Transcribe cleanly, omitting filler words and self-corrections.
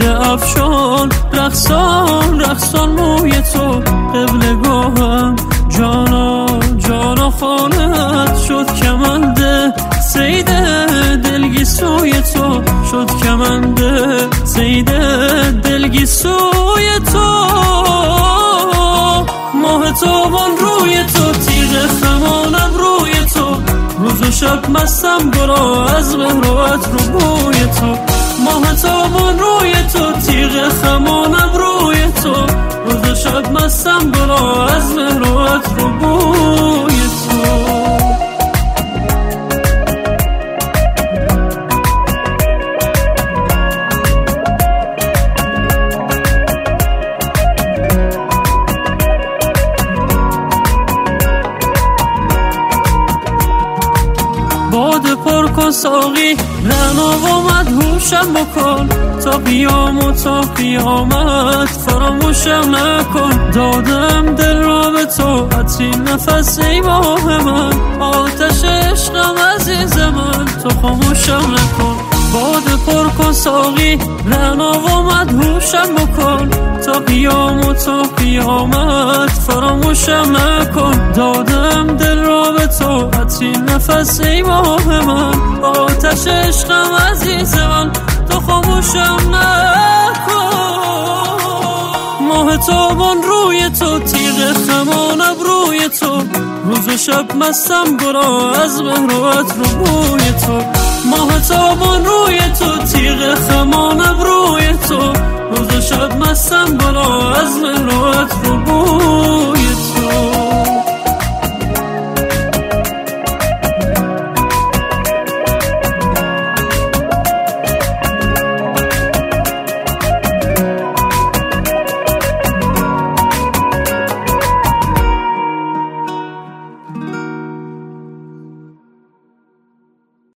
دیده افشان، رقصان رقصان موی تو قبلگاهم. جانا جانا خانت شد کمنده صید دلگیسوی تو، شد کمنده صید دلگیسوی تو. ماه تابان روی تو، تیغ خمانم روی تو، روز و شب مستم برا از مهرات رو بوی تو. ماه تابان روی تو، تیغ خمانم روی تو، روز و شب مستم برا از مهرات رو بوی تو. باده پر کن ساقی، رعنا و مدهوشم بکن، تا بیام و تا قیامت فراموشم نکن. دادم دل را به تو، عطری نفس ای ماه من، آتش عشقم عزیز من، تو خاموشم نکن. باده پر کن ساقی، رعنا و مدهوشم بکن، تا بیام و تا قیامت فراموشم نکن. دادم دل را به تو، عطری نفس ای ماه من، آتش عشقم عزیز من، تو خاموشم نکن. ماه تابان روی تو، تیغ خمانم روی تو، روز و شب مستم برا از مهرات رو بوی تو. ماه تابان روی تو، تیغ خمانم روی تو، روز و شب مستم برا